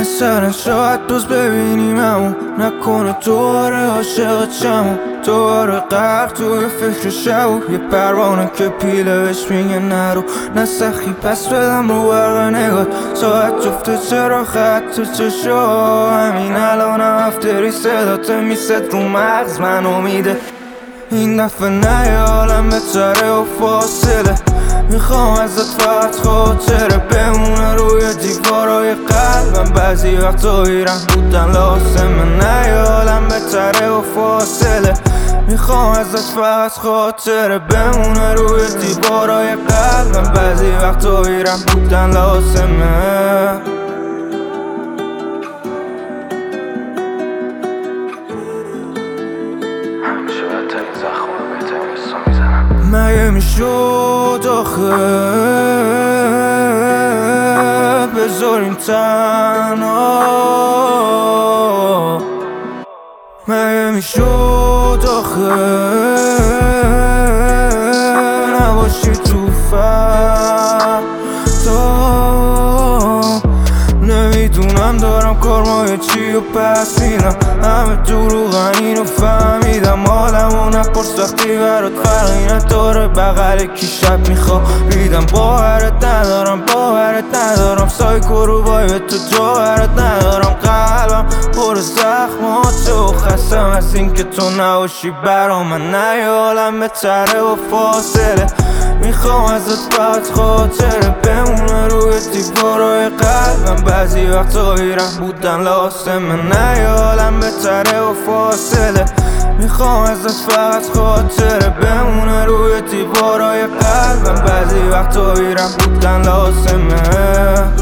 مثلا شاید دوست ببینیممو، نکنه دوباره عاشق چمو، دوباره غرق توی فکر شب، یه پروانه که پیله بهش میگه نرو، نه سخی پس بدم رو برق نگات، ساعت جفته چرا خط تو چشو، همین الانم افتری صدات میست رو مغز من امیده. این دفعه نه یه عالم بهتره و فاصله، میخوام ازت فقط خاطره بمونه روی دیوارای قلبم، بعضی وقتا ایران بودن لازمه. نه یه عالم بهتره و فاصله، میخوام ازت فقط خاطره بمونه روی دیوارای قلبم، بعضی وقتا ایران بودن لازمه. مگه میشد آخه بذاریم تنها، مگه میشد آخه نباشی تو فردا. نمیدونم دارم کارمای چی و پس میرم، همه دروغن اینو فهمیدم، حالمو نپرس وقتی برات فرقی نداره بغل کی شب میخوابیدم. باورت ندارم سایکو رو بای به تو جاورت ندارم، قلبم پر زخمات و خستم از این که تو نباشی برا من. نه یه عالم بهتره و فاصله، میخوام ازت فقط خاطره بمونه روی دیوارای قلبم، بعضی وقتا ایران بودن لازمه. نه یه عالم بهتره و فاصله، میخوام ازت فقط خاطره بمونه روی دیوارای قلبم، بعضی وقتا ایران بودن لازمه.